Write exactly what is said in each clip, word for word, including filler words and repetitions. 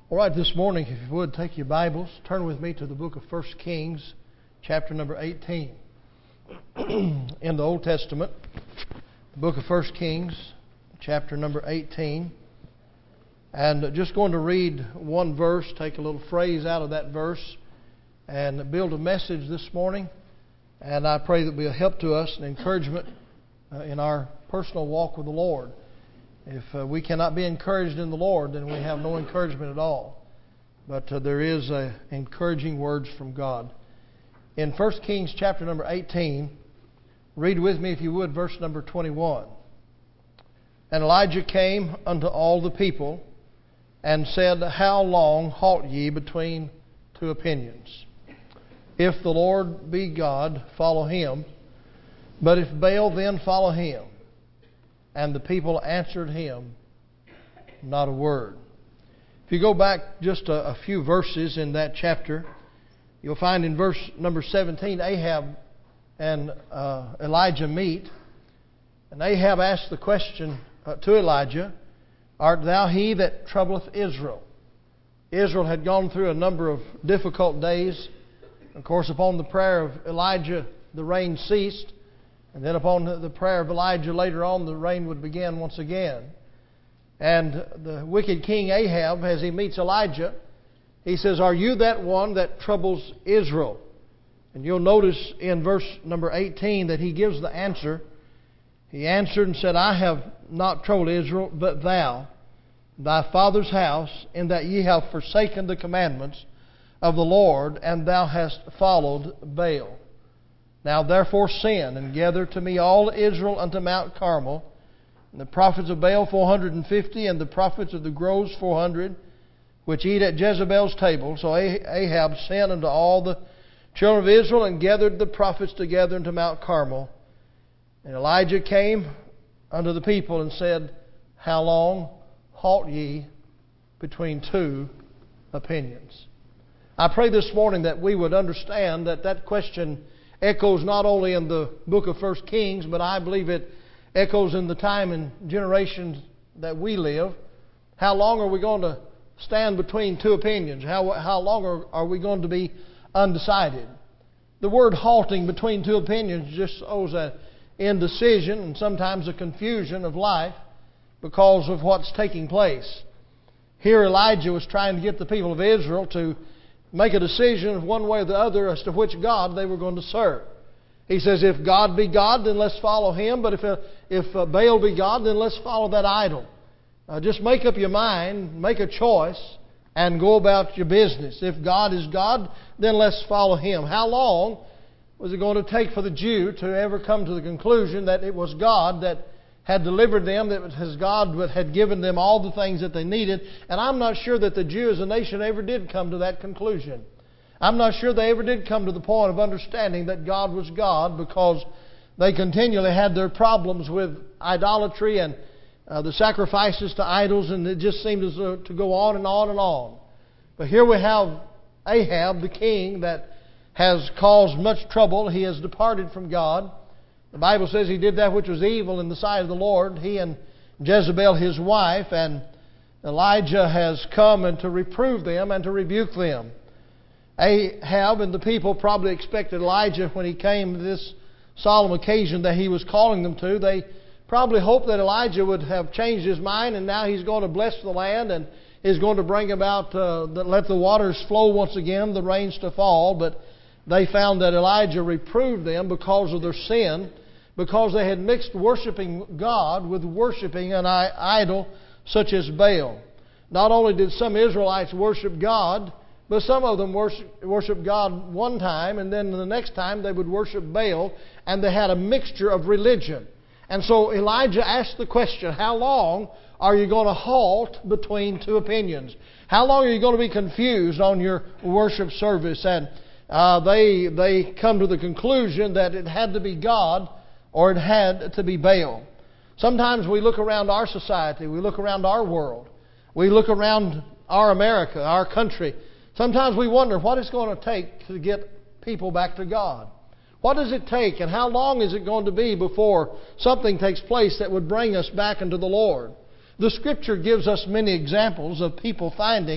All right, this morning, if you would, take your Bibles, turn with me to the book of First Kings, chapter number eighteen. In the Old Testament, the book of First Kings, chapter number eighteen. And just going to read one verse, take a little phrase out of that verse, and build a message this morning. And I pray that it will be a help to us and encouragement uh, in our personal walk with the Lord. If uh, we cannot be encouraged in the Lord, then we have no encouragement at all. But uh, there is uh, encouraging words from God. In First Kings chapter number eighteen, read with me if you would, verse number twenty-one. And Elijah came unto all the people and said, How long halt ye between two opinions? If the Lord be God, follow Him. But if Baal, then follow him. And the people answered him not a word. If you go back just a, a few verses in that chapter, you'll find in verse number seventeen, Ahab and uh, Elijah meet. And Ahab asked the question uh, to Elijah, Art thou he that troubleth Israel? Israel had gone through a number of difficult days. Of course, upon the prayer of Elijah, the rain ceased. And then upon the prayer of Elijah later on, the rain would begin once again. And the wicked king Ahab, as he meets Elijah, he says, Are you that one that troubles Israel? And you'll notice in verse number eighteen that he gives the answer. He answered and said, I have not troubled Israel, but thou, thy father's house, in that ye have forsaken the commandments of the Lord, and thou hast followed Baal. Now therefore sin, and gather to me all Israel unto Mount Carmel, and the prophets of Baal four hundred and fifty, and the prophets of the groves four hundred, which eat at Jezebel's table. So Ahab sent unto all the children of Israel, and gathered the prophets together unto Mount Carmel. And Elijah came unto the people and said, How long halt ye between two opinions? I pray this morning that we would understand that that question echoes not only in the book of First Kings, but I believe it echoes in the time and generations that we live. How long are we going to stand between two opinions? How, how long are, are we going to be undecided? The word halting between two opinions just shows an indecision and sometimes a confusion of life because of what's taking place. Here Elijah was trying to get the people of Israel to make a decision of one way or the other as to which God they were going to serve. He says, if God be God, then let's follow Him. But if uh, if uh, Baal be God, then let's follow that idol. Uh, just make up your mind, make a choice, and go about your business. If God is God, then let's follow Him. How long was it going to take for the Jew to ever come to the conclusion that it was God that had delivered them, that as God had given them all the things that they needed? And I'm not sure that the Jew as a nation ever did come to that conclusion. I'm not sure they ever did come to the point of understanding that God was God, because they continually had their problems with idolatry and uh, the sacrifices to idols, and it just seemed as though to go on and on and on. But here we have Ahab, the king, that has caused much trouble. He has departed from God. The Bible says he did that which was evil in the sight of the Lord, he and Jezebel his wife, and Elijah has come and to reprove them and to rebuke them. Ahab and the people probably expected Elijah, when he came to this solemn occasion that he was calling them to, they probably hoped that Elijah would have changed his mind, and now he's going to bless the land and is going to bring about, uh, the, let the waters flow once again, the rains to fall. But they found that Elijah reproved them because of their sin, because they had mixed worshiping God with worshiping an idol such as Baal. Not only did some Israelites worship God, but some of them worship, worship God one time, and then the next time they would worship Baal, and they had a mixture of religion. And so Elijah asked the question, how long are you going to halt between two opinions? How long are you going to be confused on your worship service? And uh, they, they come to the conclusion that it had to be God or it had to be Baal. Sometimes we look around our society, we look around our world, we look around our America, our country. Sometimes we wonder what it's going to take to get people back to God. What does it take, and how long is it going to be before something takes place that would bring us back into the Lord? The Scripture gives us many examples of people finding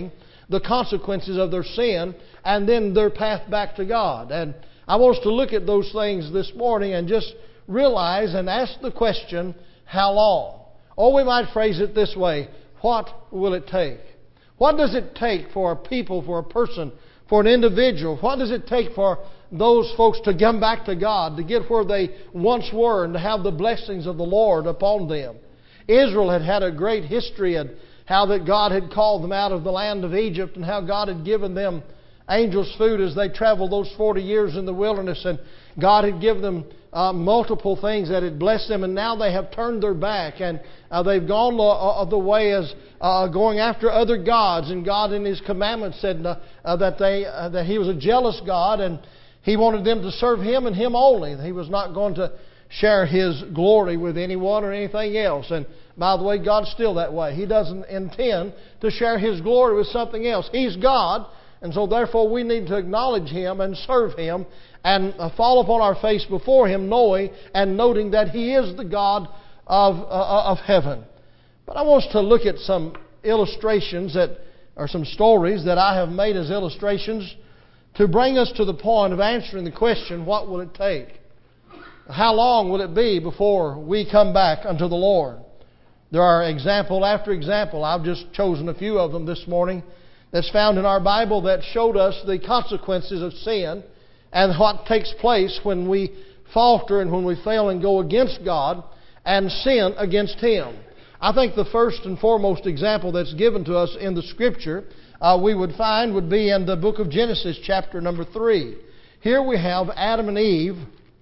the consequences of their sin and then their path back to God. And I want us to look at those things this morning and just realize and ask the question, how long? Or we might phrase it this way, what will it take? What does it take for a people, for a person, for an individual? What does it take for those folks to come back to God, to get where they once were and to have the blessings of the Lord upon them? Israel had had a great history and how that God had called them out of the land of Egypt and how God had given them angels' food as they traveled those forty years in the wilderness, and God had given them uh, multiple things that had blessed them, and now they have turned their back and uh, they've gone uh, the way as uh, going after other gods, and God in His commandments said uh, uh, that they uh, that He was a jealous God and He wanted them to serve Him and Him only. He was not going to share His glory with anyone or anything else. And by the way, God's still that way. He doesn't intend to share His glory with something else. He's God, and so therefore we need to acknowledge Him and serve Him and fall upon our face before Him, knowing and noting that He is the God of, uh, of heaven. But I want us to look at some illustrations that or some stories that I have made as illustrations to bring us to the point of answering the question, what will it take? How long will it be before we come back unto the Lord? There are example after example. I've just chosen a few of them this morning that's found in our Bible that showed us the consequences of sin and what takes place when we falter and when we fail and go against God and sin against Him. I think the first and foremost example that's given to us in the Scripture uh, we would find would be in the book of Genesis chapter number three. Here we have Adam and Eve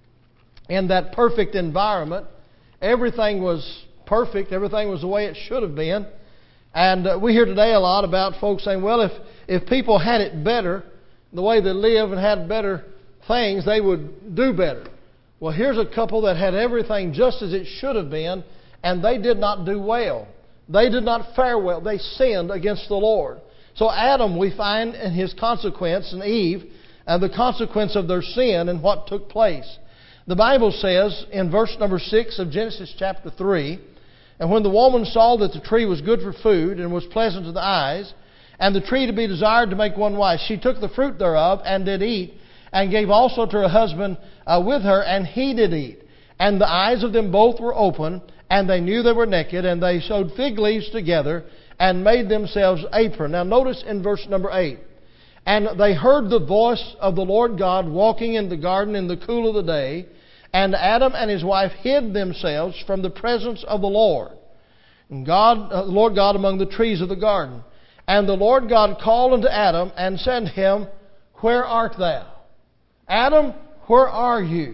in that perfect environment. Everything was perfect. Everything was the way it should have been. And uh, we hear today a lot about folks saying, well, if, if people had it better, the way they live and had better things, they would do better. Well, here's a couple that had everything just as it should have been, and they did not do well. They did not fare well. They sinned against the Lord. So Adam, we find in his consequence, and Eve, and the consequence of their sin and what took place. The Bible says in verse number six of Genesis chapter three, and when the woman saw that the tree was good for food and was pleasant to the eyes, and the tree to be desired to make one wise, she took the fruit thereof and did eat, and gave also to her husband uh, with her, and he did eat. And the eyes of them both were open, and they knew they were naked, and they sewed fig leaves together, and made themselves aprons. Now notice in verse number eight. And they heard the voice of the Lord God walking in the garden in the cool of the day, and Adam and his wife hid themselves from the presence of the Lord, and God, uh, the Lord God among the trees of the garden. And the Lord God called unto Adam and said to him, Where art thou? Adam, where are you?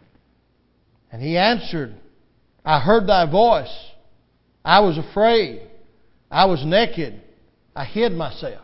And he answered, I heard thy voice. I was afraid. I was naked. I hid myself.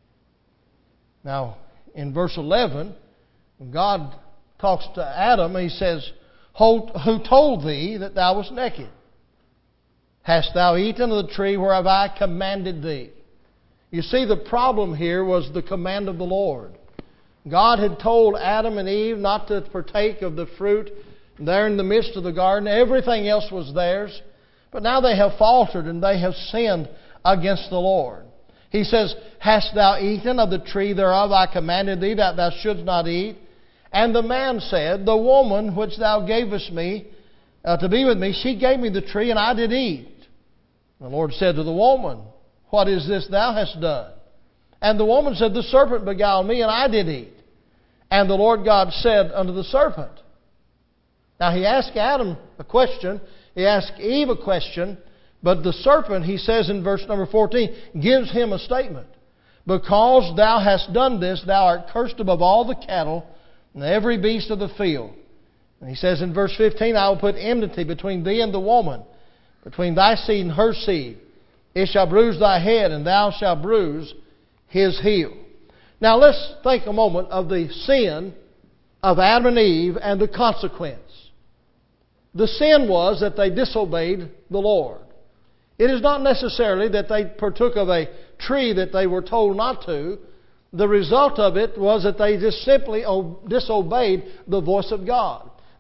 Now, in verse eleven, when God talks to Adam, He says, Who told thee that thou wast naked? Hast thou eaten of the tree whereof I commanded thee? You see, the problem here was the command of the Lord. God had told Adam and Eve not to partake of the fruit there in the midst of the garden. Everything else was theirs. But now they have faltered and they have sinned against the Lord. He says, Hast thou eaten of the tree thereof I commanded thee that thou shouldst not eat? And the man said, The woman which thou gavest me uh, to be with me, she gave me the tree, and I did eat. The Lord said to the woman, What is this thou hast done? And the woman said, The serpent beguiled me, and I did eat. And the Lord God said unto the serpent. Now He asked Adam a question. He asked Eve a question. But the serpent, he says in verse number fourteen, gives him a statement. Because thou hast done this, thou art cursed above all the cattle and every beast of the field. And he says in verse fifteen, I will put enmity between thee and the woman, between thy seed and her seed. It shall bruise thy head, and thou shalt bruise his heel. Now let's think a moment of the sin of Adam and Eve and the consequence. The sin was that they disobeyed the Lord. It is not necessarily that they partook of a tree that they were told not to. The result of it was that they just simply disobeyed the voice of God.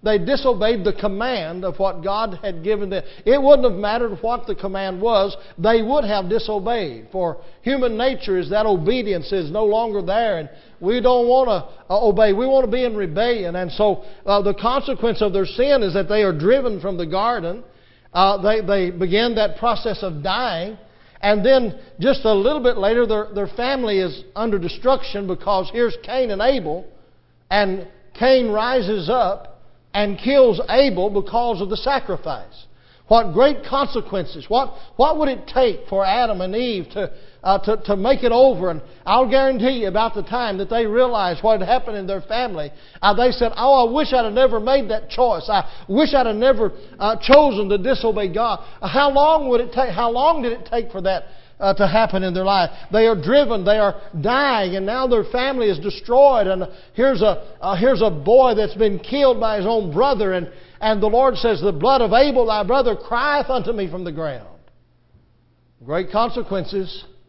They disobeyed the command of what God had given them. It wouldn't have mattered what the command was. They would have disobeyed. For human nature is that obedience is no longer there. And we don't want to uh, obey. We want to be in rebellion. And so uh, the consequence of their sin is that they are driven from the garden. Uh, they, they begin that process of dying. And then just a little bit later, their, their family is under destruction because here's Cain and Abel. And Cain rises up and kills Abel because of the sacrifice. What great consequences. What, what would it take for Adam and Eve to, uh, to, to make it over? And I'll guarantee you about the time that they realized what had happened in their family, uh, they said, oh, I wish I'd have never made that choice. I wish I'd have never uh, chosen to disobey God. Uh, how long would it take? How long did it take for that Uh, to happen in their life? They are driven, they are dying, and now their family is destroyed. And here's a uh, here's a boy that's been killed by his own brother, and and the Lord says, "The blood of Abel, thy brother, crieth unto me from the ground." Great consequences.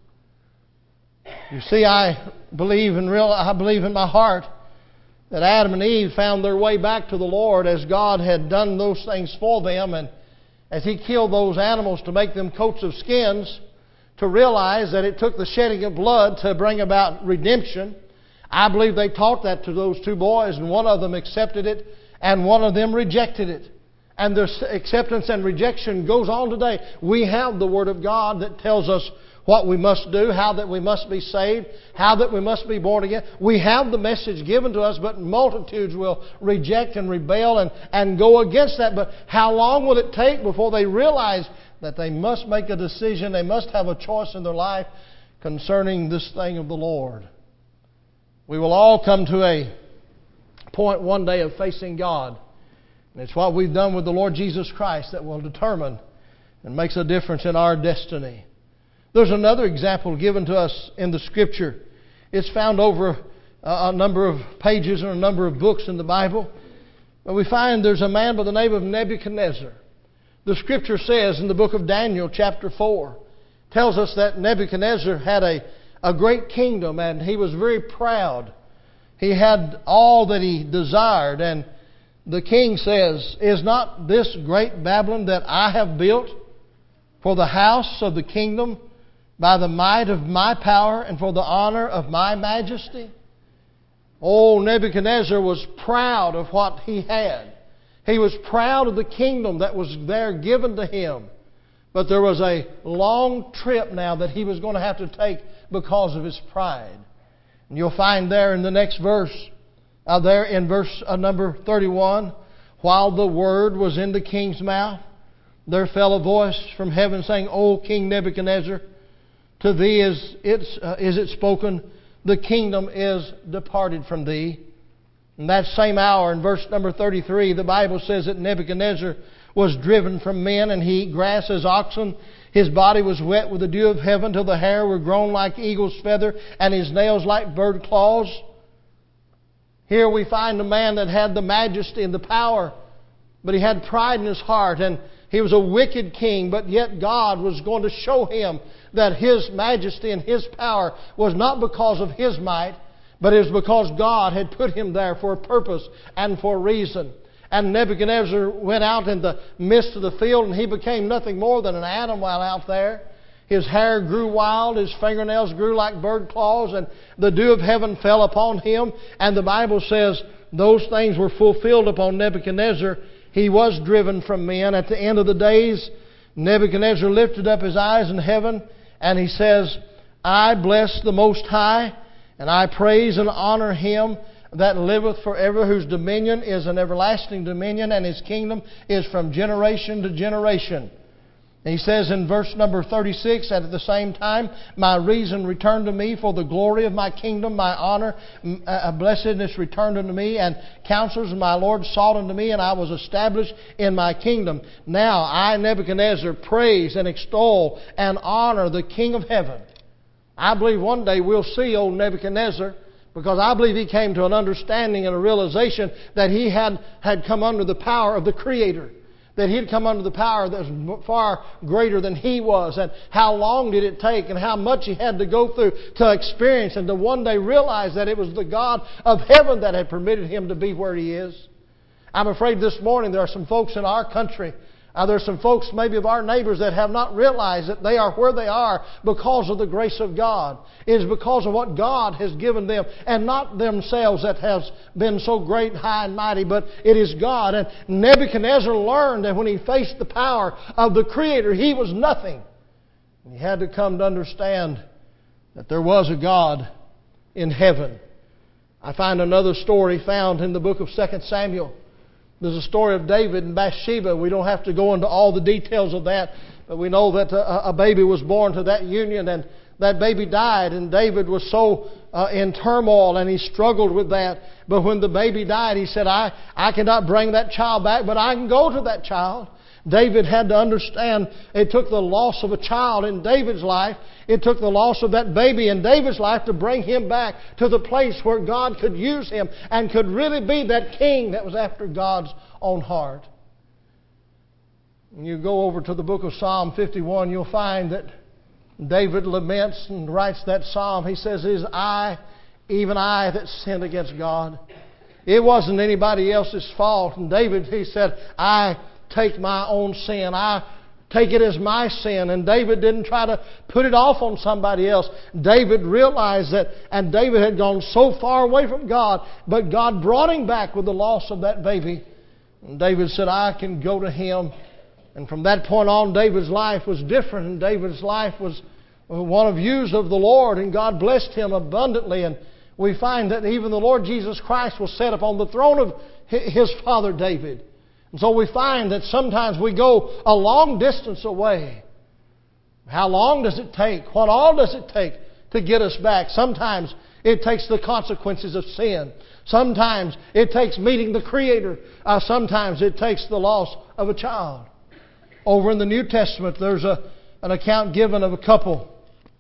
You see, I believe in real. I believe in my heart that Adam and Eve found their way back to the Lord as God had done those things for them, and as He killed those animals to make them coats of skins, to realize that it took the shedding of blood to bring about redemption. I believe they taught that to those two boys, and one of them accepted it and one of them rejected it. And their acceptance and rejection goes on today. We have the Word of God that tells us what we must do, how that we must be saved, how that we must be born again. We have the message given to us, but multitudes will reject and rebel and, and go against that. But how long will it take before they realize that they must make a decision, they must have a choice in their life concerning this thing of the Lord? We will all come to a point one day of facing God. And it's what we've done with the Lord Jesus Christ that will determine and makes a difference in our destiny. There's another example given to us in the Scripture. It's found over a number of pages and a number of books in the Bible. But we find there's a man by the name of Nebuchadnezzar. The Scripture says in the book of Daniel chapter four, tells us that Nebuchadnezzar had a, a great kingdom and he was very proud. He had all that he desired, and the king says, "Is not this great Babylon that I have built for the house of the kingdom by the might of my power and for the honor of my majesty?" Oh, Nebuchadnezzar was proud of what he had. He was proud of the kingdom that was there given to him. But there was a long trip now that he was going to have to take because of his pride. And you'll find there in the next verse, uh, there in verse uh, number thirty-one, "While the word was in the king's mouth, there fell a voice from heaven saying, O King Nebuchadnezzar, to thee is it, uh, is it spoken, the kingdom is departed from thee." In that same hour, in verse number thirty-three, the Bible says that Nebuchadnezzar was driven from men, and he ate grass as oxen. His body was wet with the dew of heaven, till the hair were grown like eagle's feather, and his nails like bird claws. Here we find a man that had the majesty and the power, but he had pride in his heart, and he was a wicked king, but yet God was going to show him that His majesty and His power was not because of his might, but it was because God had put him there for a purpose and for a reason. And Nebuchadnezzar went out in the midst of the field, and he became nothing more than an animal out there. His hair grew wild, his fingernails grew like bird claws, and the dew of heaven fell upon him. And the Bible says those things were fulfilled upon Nebuchadnezzar. He was driven from men. At the end of the days, Nebuchadnezzar lifted up his eyes in heaven, and he says, "I bless the Most High, and I praise and honor Him that liveth forever, whose dominion is an everlasting dominion, and His kingdom is from generation to generation." And he says in verse number thirty-six, "At the same time, my reason returned to me, for the glory of my kingdom, my honor, uh, blessedness returned unto me, and counselors of my Lord sought unto me, and I was established in my kingdom. Now I, Nebuchadnezzar, praise and extol and honor the King of heaven." I believe one day we'll see old Nebuchadnezzar, because I believe he came to an understanding and a realization that he had, had come under the power of the Creator. That he had come under the power that was far greater than he was. And how long did it take, and how much he had to go through to experience and to one day realize that it was the God of heaven that had permitted him to be where he is. I'm afraid this morning there are some folks in our country, uh, there are some folks maybe of our neighbors that have not realized that they are where they are because of the grace of God. It is because of what God has given them and not themselves that has been so great, high and mighty, but it is God. And Nebuchadnezzar learned that when he faced the power of the Creator, he was nothing. He had to come to understand that there was a God in heaven. I find another story found in the book of Second Samuel. There's a story of David and Bathsheba. We don't have to go into all the details of that, but we know that a, a baby was born to that union, and that baby died, and David was so uh, in turmoil, and he struggled with that. But when the baby died, he said, I, I cannot bring that child back, but I can go to that child. David had to understand it took the loss of a child in David's life. It took the loss of that baby in David's life to bring him back to the place where God could use him and could really be that king that was after God's own heart. When you go over to the book of Psalm fifty-one, you'll find that David laments and writes that psalm. He says, "It is I, even I, that sinned against God." It wasn't anybody else's fault. And David, he said, I take my own sin. I take it as my sin. And David didn't try to put it off on somebody else. David realized that, and David had gone so far away from God, but God brought him back with the loss of that baby. And David said, I can go to Him. And from that point on, David's life was different. And David's life was one of used of the Lord. And God blessed him abundantly. And we find that even the Lord Jesus Christ was set upon the throne of his father David. And so we find that sometimes we go a long distance away. How long does it take? What all does it take to get us back? Sometimes it takes the consequences of sin. Sometimes it takes meeting the Creator. Uh, sometimes it takes the loss of a child. Over in the New Testament, there's a, an account given of a couple.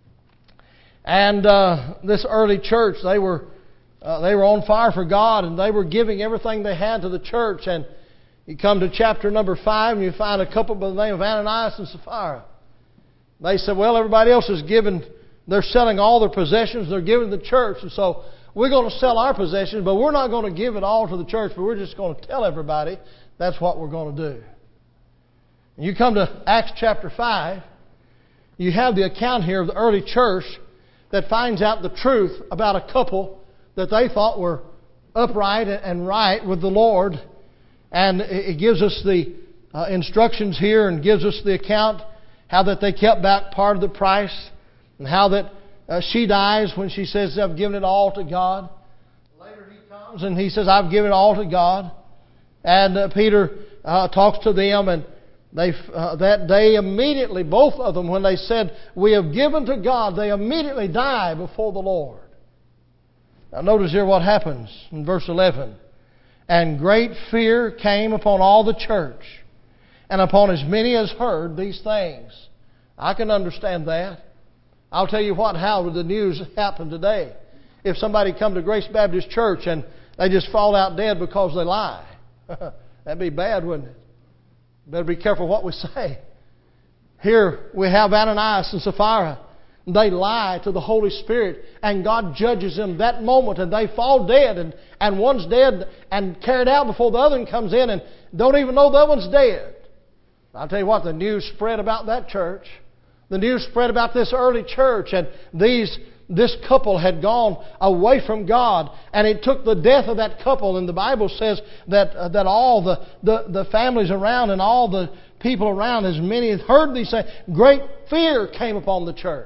And uh, this early church, they were uh, they were on fire for God, and they were giving everything they had to the church. And you come to chapter number five, and you find a couple by the name of Ananias and Sapphira. They said, well, everybody else is giving, they're selling all their possessions, they're giving to the church, and so we're going to sell our possessions, but we're not going to give it all to the church, but we're just going to tell everybody that's what we're going to do. And you come to Acts chapter five, you have the account here of the early church that finds out the truth about a couple that they thought were upright and right with the Lord. And it gives us the uh, instructions here and gives us the account how that they kept back part of the price and how that uh, she dies when she says, I've given it all to God. Later he comes and he says, I've given it all to God. And uh, Peter uh, talks to them, and they uh, that day immediately, both of them, when they said, we have given to God, they immediately die before the Lord. Now notice here what happens in verse eleven. And great fear came upon all the church, and upon as many as heard these things. I can understand that. I'll tell you what, how would the news happen today? If somebody come to Grace Baptist Church and they just fall out dead because they lie. That'd be bad, wouldn't it? Better be careful what we say. Here we have Ananias and Sapphira. They lie to the Holy Spirit, and God judges them that moment, and they fall dead, and, and one's dead and carried out before the other one comes in and don't even know the other one's dead. I'll tell you what, the news spread about that church. The news spread about this early church, and these this couple had gone away from God, and it took the death of that couple, and the Bible says that uh, that all the, the, the families around and all the people around, as many as heard these things, great fear came upon the church.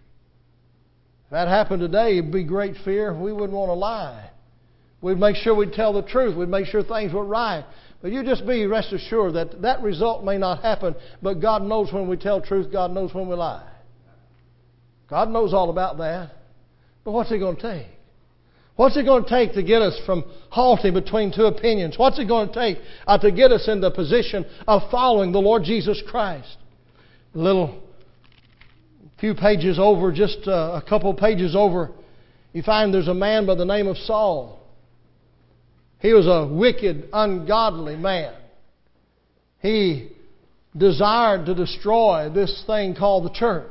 If that happened today, it'd be great fear. We wouldn't want to lie. We'd make sure we'd tell the truth. We'd make sure things were right. But you just be rest assured that that result may not happen, but God knows when we tell truth. God knows when we lie. God knows all about that. But what's it going to take? What's it going to take to get us from halting between two opinions? What's it going to take uh, to get us in the position of following the Lord Jesus Christ? A little few pages over, just uh, a couple pages over, you find there's a man by the name of Saul. He was a wicked, ungodly man. He desired to destroy this thing called the church.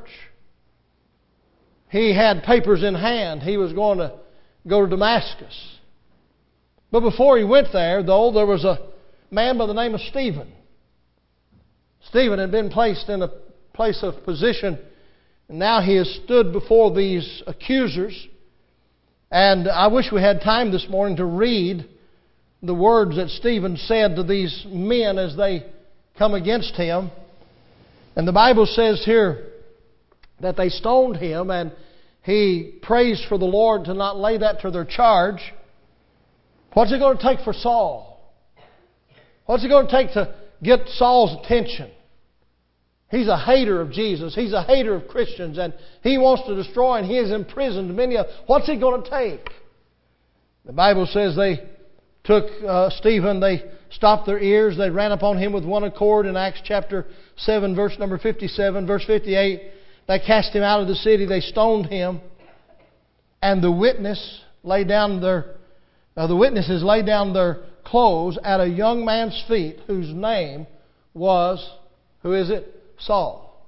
He had papers in hand. He was going to go to Damascus. But before he went there, though, there was a, man by the name of Stephen. Stephen had been placed in a place of position, and now he has stood before these accusers. And I wish we had time this morning to read the words that Stephen said to these men as they come against him. And the Bible says here that they stoned him, and he prays for the Lord to not lay that to their charge. What's it going to take for Saul? What's it going to take to get Saul's attention? He's a hater of Jesus. He's a hater of Christians, and he wants to destroy, and he has imprisoned many of them. What's it going to take? The Bible says they took uh, Stephen, they stopped their ears, they ran upon him with one accord in Acts chapter seven, verse number fifty-seven, verse fifty-eight. They cast him out of the city, they stoned him, and the witness laid down their, uh, the witnesses laid down their clothes at a young man's feet, whose name was, who is it? Saul.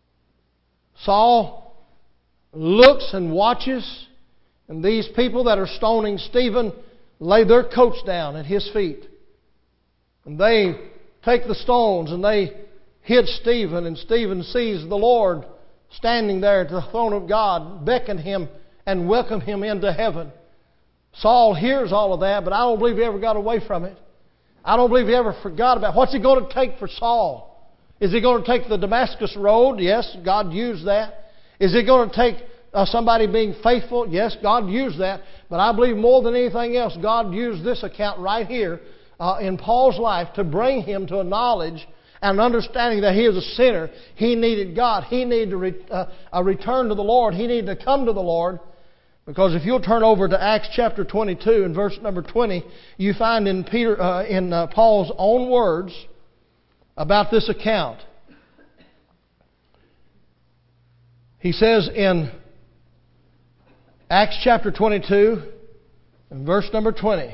Saul looks and watches, and these people that are stoning Stephen lay their coats down at his feet. And they take the stones and they hit Stephen, and Stephen sees the Lord standing there at the throne of God, beckon him and welcome him into heaven. Saul hears all of that, but I don't believe he ever got away from it. I don't believe he ever forgot about it. What's it going to take for Saul? Is he going to take the Damascus road? Yes, God used that. Is it going to take uh, somebody being faithful? Yes, God used that. But I believe more than anything else, God used this account right here uh, in Paul's life to bring him to a knowledge and an understanding that he is a sinner. He needed God. He needed to re- uh, a return to the Lord. He needed to come to the Lord. Because if you'll turn over to Acts chapter twenty-two and verse number twenty, you find in Peter uh, in uh, Paul's own words about this account. He says in Acts chapter twenty-two and verse number twenty,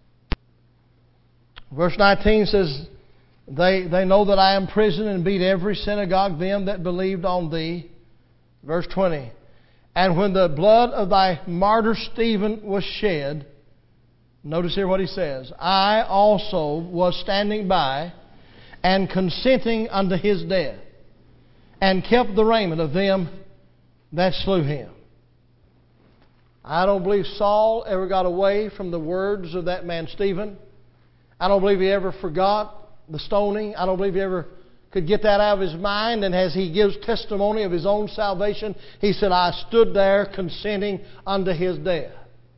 verse nineteen says, They, they know that I am in prison and beat every synagogue them that believed on thee. Verse twenty, and when the blood of thy martyr Stephen was shed, notice here what he says, I also was standing by and consenting unto his death, and kept the raiment of them that slew him. I don't believe Saul ever got away from the words of that man Stephen. I don't believe he ever forgot the stoning. I don't believe he ever could get that out of his mind. And as he gives testimony of his own salvation, he said, I stood there consenting unto his death.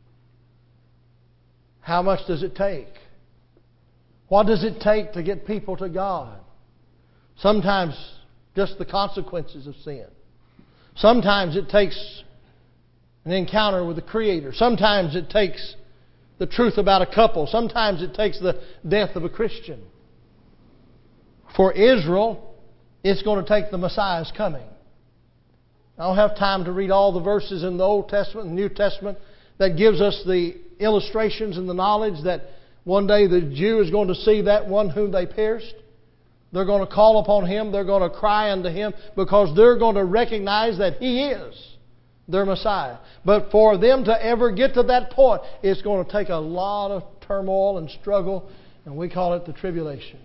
How much does it take? What does it take to get people to God? Sometimes just the consequences of sin. Sometimes it takes an encounter with the Creator. Sometimes it takes the truth about a couple. Sometimes it takes the death of a Christian. For Israel, it's going to take the Messiah's coming. I don't have time to read all the verses in the Old Testament and New Testament that gives us the illustrations and the knowledge that one day the Jew is going to see that one whom they pierced. They're going to call upon Him. They're going to cry unto Him because they're going to recognize that He is their Messiah. But for them to ever get to that point, it's going to take a lot of turmoil and struggle, and we call it the tribulation.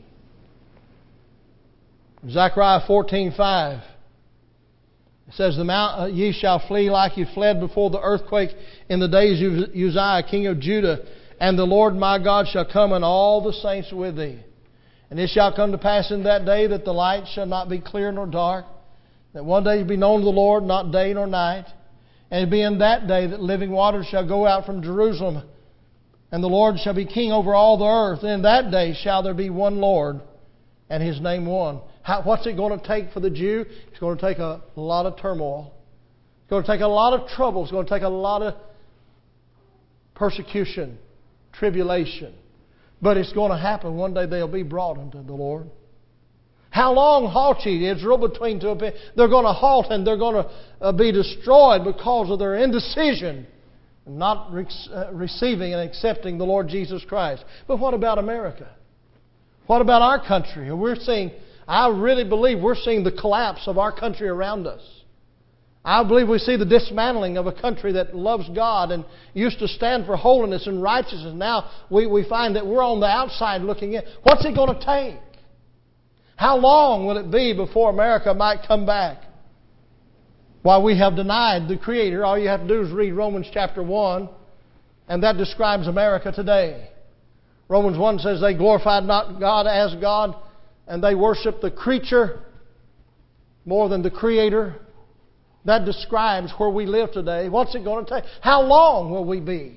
Zechariah fourteen five. It says, "The mount uh, ye shall flee like you fled before the earthquake in the days of Uzziah, king of Judah. And the Lord my God shall come, and all the saints with thee. And it shall come to pass in that day that the light shall not be clear nor dark, that one day be known to the Lord, not day nor night. And it be in that day that living waters shall go out from Jerusalem, and the Lord shall be king over all the earth. And in that day shall there be one Lord, and His name one." How, what's it going to take for the Jew? It's going to take a lot of turmoil. It's going to take a lot of trouble. It's going to take a lot of persecution, tribulation. But it's going to happen. One day they'll be brought unto the Lord. How long halt ye, Israel, between two opinions? They're going to halt and they're going to uh, be destroyed because of their indecision, not re- uh, receiving and accepting the Lord Jesus Christ. But what about America? What about our country? We're seeing, I really believe we're seeing the collapse of our country around us. I believe we see the dismantling of a country that loves God and used to stand for holiness and righteousness. Now we, we find that we're on the outside looking in. What's it going to take? How long will it be before America might come back? While we have denied the Creator, all you have to do is read Romans chapter one, and that describes America today. Romans one says they glorified not God as God, and they worship the creature more than the Creator. That describes where we live today. What's it going to take? How long will we be?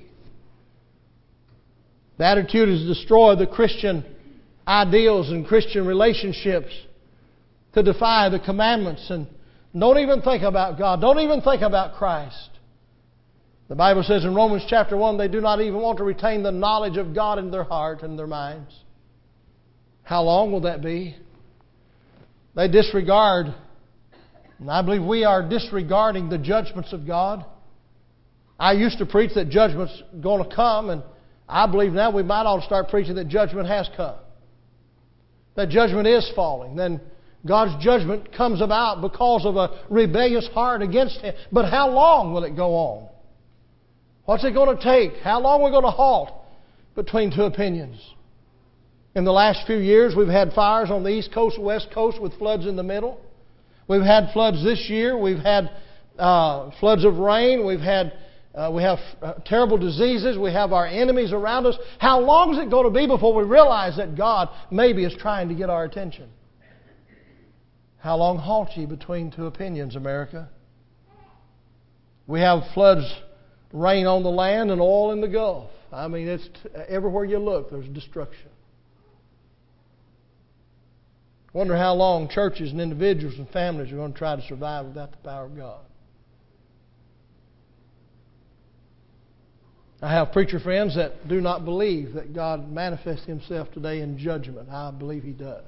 The attitude is to destroy the Christian ideals and Christian relationships, to defy the commandments, and don't even think about God. Don't even think about Christ. The Bible says in Romans chapter one, they do not even want to retain the knowledge of God in their heart and their minds. How long will that be? They disregard, and I believe we are disregarding the judgments of God. I used to preach that judgment's going to come, and I believe now we might ought to start preaching that judgment has come. That judgment is falling. Then God's judgment comes about because of a rebellious heart against Him. But how long will it go on? What's it going to take? How long are we going to halt between two opinions? In the last few years, we've had fires on the East Coast and West Coast with floods in the middle. We've had floods this year. We've had uh, floods of rain. We've had uh, we have uh, terrible diseases. We have our enemies around us. How long is it going to be before we realize that God maybe is trying to get our attention? How long halt ye between two opinions, America? We have floods, rain on the land and oil in the Gulf. I mean, it's everywhere you look, there's destruction. Wonder how long churches and individuals and families are going to try to survive without the power of God. I have preacher friends that do not believe that God manifests Himself today in judgment. I believe He does.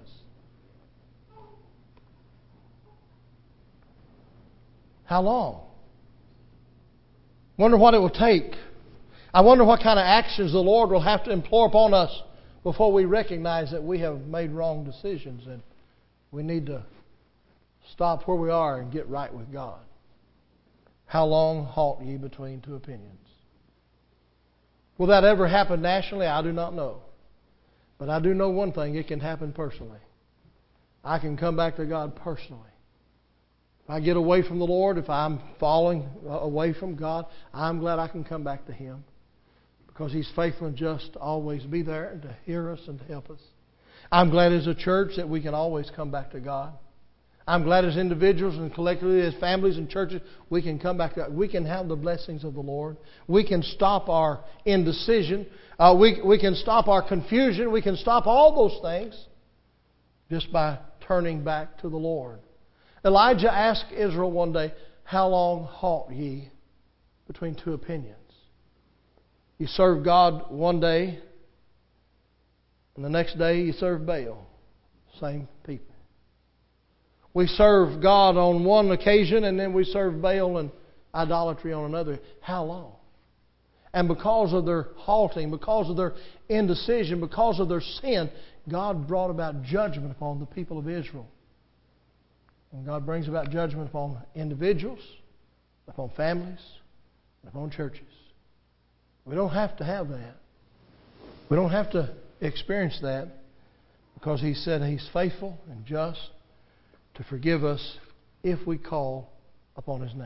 How long? Wonder what it will take. I wonder what kind of actions the Lord will have to implore upon us before we recognize that we have made wrong decisions and we need to stop where we are and get right with God. How long halt ye between two opinions? Will that ever happen nationally? I do not know. But I do know one thing, it can happen personally. I can come back to God personally. If I get away from the Lord, if I'm falling away from God, I'm glad I can come back to Him. Because He's faithful and just to always be there and to hear us and to help us. I'm glad as a church that we can always come back to God. I'm glad as individuals and collectively as families and churches, we can come back to God. We can have the blessings of the Lord. We can stop our indecision. Uh, we, we can stop our confusion. We can stop all those things just by turning back to the Lord. Elijah asked Israel one day, how long halt ye between two opinions? You serve God one day, and the next day you serve Baal. Same people. We serve God on one occasion, and then we serve Baal and idolatry on another. How long? And because of their halting, because of their indecision, because of their sin, God brought about judgment upon the people of Israel. And God brings about judgment upon individuals, upon families, upon churches. We don't have to have that. We don't have to experience that because He said He's faithful and just to forgive us if we call upon His name.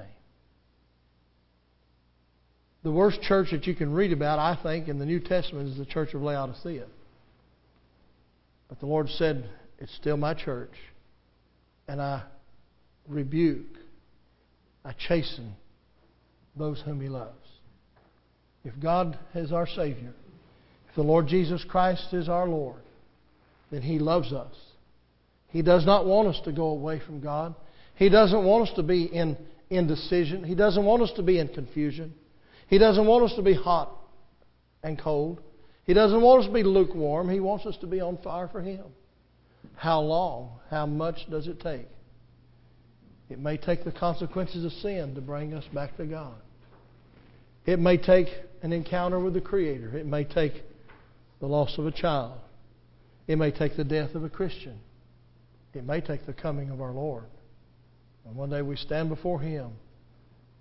The worst church that you can read about, I think, in the New Testament is the church of Laodicea. But the Lord said, it's still my church, and I rebuke, I chasten those whom He loves. If God is our Savior, if the Lord Jesus Christ is our Lord, then He loves us. He does not want us to go away from God. He doesn't want us to be in indecision. He doesn't want us to be in confusion. He doesn't want us to be hot and cold. He doesn't want us to be lukewarm. He wants us to be on fire for Him. How long, how much does it take? It may take the consequences of sin to bring us back to God. It may take an encounter with the Creator. It may take the loss of a child. It may take the death of a Christian. It may take the coming of our Lord. And one day we stand before Him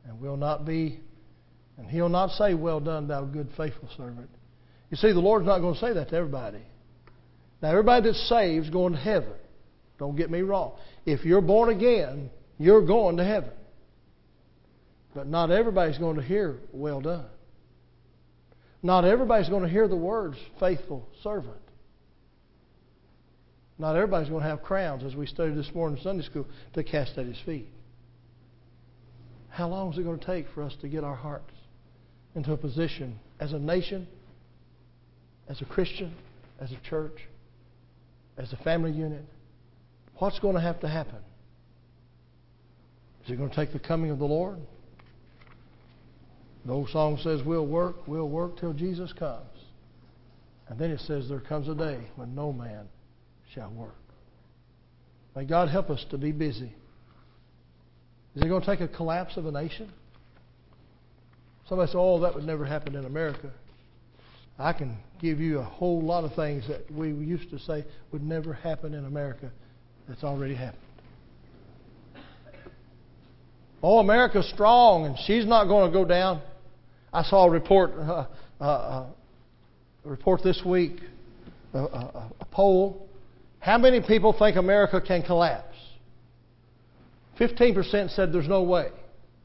and will not be, and He'll not say, "Well done, thou good faithful servant." You see, the Lord's not going to say that to everybody. Now, everybody that's saved is going to heaven. Don't get me wrong. If you're born again, you're going to heaven. But not everybody's going to hear, "Well done." Not everybody's going to hear the words, "faithful servant." Not everybody's going to have crowns, as we studied this morning in Sunday school, to cast at His feet. How long is it going to take for us to get our hearts into a position as a nation, as a Christian, as a church, as a family unit? What's going to have to happen? Is it going to take the coming of the Lord? The old song says, "We'll work, we'll work till Jesus comes." And then it says, "There comes a day when no man shall work." May God help us to be busy. Is it going to take a collapse of a nation? Somebody says, "Oh, that would never happen in America." I can give you a whole lot of things that we used to say would never happen in America that's already happened. Oh, America's strong and she's not going to go down. I saw a report, uh, uh, uh, a report this week, a, a, a poll. How many people think America can collapse? fifteen percent said there's no way.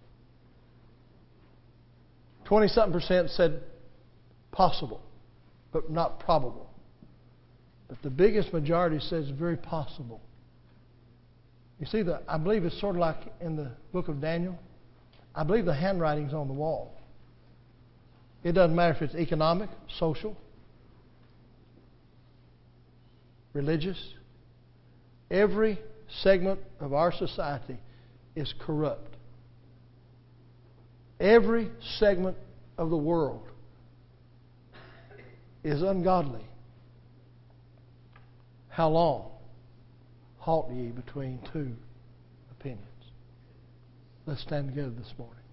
twenty-something percent said possible, but not probable. But the biggest majority says very possible. You see, the, I believe it's sort of like in the book of Daniel. I believe the handwriting's on the wall. It doesn't matter if it's economic, social, religious. Every segment of our society is corrupt. Every segment of the world is ungodly. How long halt ye between two opinions? Let's stand together this morning.